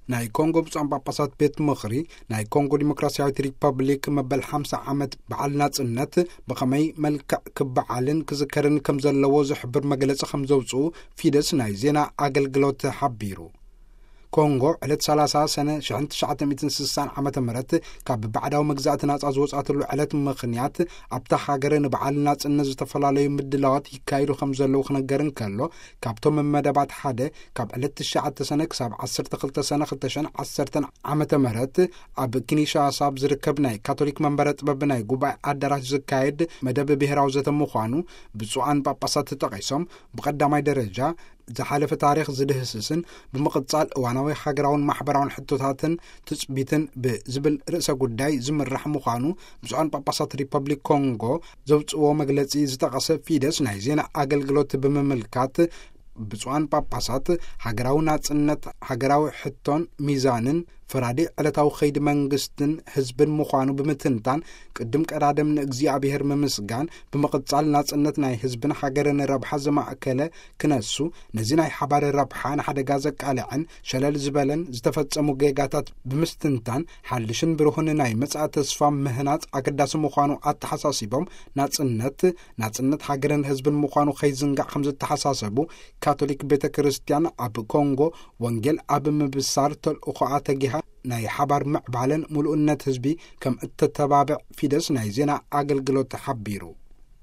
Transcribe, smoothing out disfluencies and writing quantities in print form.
ናይ ኮንጎ ብፁዓን ጳጳሳት ቤት ምኽሪ ናይ ኮንጎ ዲሞክራሲያዊት ሪፐብሊክ መበል 50 ዓመት በዓል ናጽነት ብኸመይ መልክዕ ክበዓልን ክዝከርን ከም ዘለዎ ዝሕብር መግለጺ ከም ዘውፅኡ ፊደስ ናይ ዜና ኣገልግሎት ሓቢሩ። ኮንጎ ዕለት 30 ሰነ 1960 ዓመተ ምህረት ካብ ባዕዳዊ መግዛእቲ ናጻ ዝወጻእትሉ ዕለት ምኽንያት ኣብታ ሃገር ንበዓል ናጽነት ዝተፈላለዩ ምድላዋት ይካየዱ ከም ዘለዉ ክነገርን ከሎ ካብቶም መደባት ሓደ ካብ ዕለት 9 ሰነ ክሳብ 12 ሰነ 2010 ዓመተ ምህረት ኣብ ኪንሻሳ ዝርከብ ናይ ካቶሊክ መንበረ ጥበብ ናይ ጉባኤ ኣዳራሽ ዝካየድ መደብ ብሄራዊ ዘተ ምዃኑ ብፁዓን ጳጳሳት ተጠቒሶም ብቐዳማይ ደረጃ ዝሓለፈ ታሪኽ ዝድህስስን ብምቕጻል እዋናዊ ሃገራውን ማሕበራውን ሕቶታትን ትጽቢትን ብዝብል ርእሰ ጉዳይ ዝምራሕ ምዃኑ ብፁዓን ጳጳሳት ሪፐብሊክ ኮንጎ ዘውፅዎ መግለጺ ዝጠቐሰ ፊደስ ናይ ዜና ኣገልግሎት ብምምልካት ብፁዓን ጳጳሳት ሃገራዊ ናጽነት ሃገራዊ ሕቶን ሚዛንን ፈራዲ ዕለታዊ ኸይዲ መንግስትን ህዝብን ምዃኑ ብምትንታን ቅድም ቀዳደም ንእግዚአብሔር ምምስጋን ብምቕጻል ናጽነት ናይ ህዝብን ሃገርን ረብሓ ዘማእከለ ክነሱ ነዚ ናይ ሓባር ረብሓ ንሓደጋ ዘቃልዕን ሸለል ዝበለን ዝተፈጸሙ ጌጋታት ብምስትንታን ሓልሽን ብርሁን ናይ መጻኢ ተስፋ ምህናጽ ኣገዳሲ ምዃኑ ኣተሓሳሲቦም ናጽነት ሃገርን ህዝብን ምዃኑ ኸይዝንጋዕ ከም ዝተሓሳሰቡ ካቶሊክ ቤተ ክርስቲያን ኣብ ኮንጎ ወንጌል ኣብ ምብሳር ተልእኾኣ ተጊሃ ናይ ሓባር ምዕባለን ሙሉእነት ህዝቢ ከም እተተባብዕ ፊደስ ናይ ዜና ኣገልግሎት ሓቢሩ።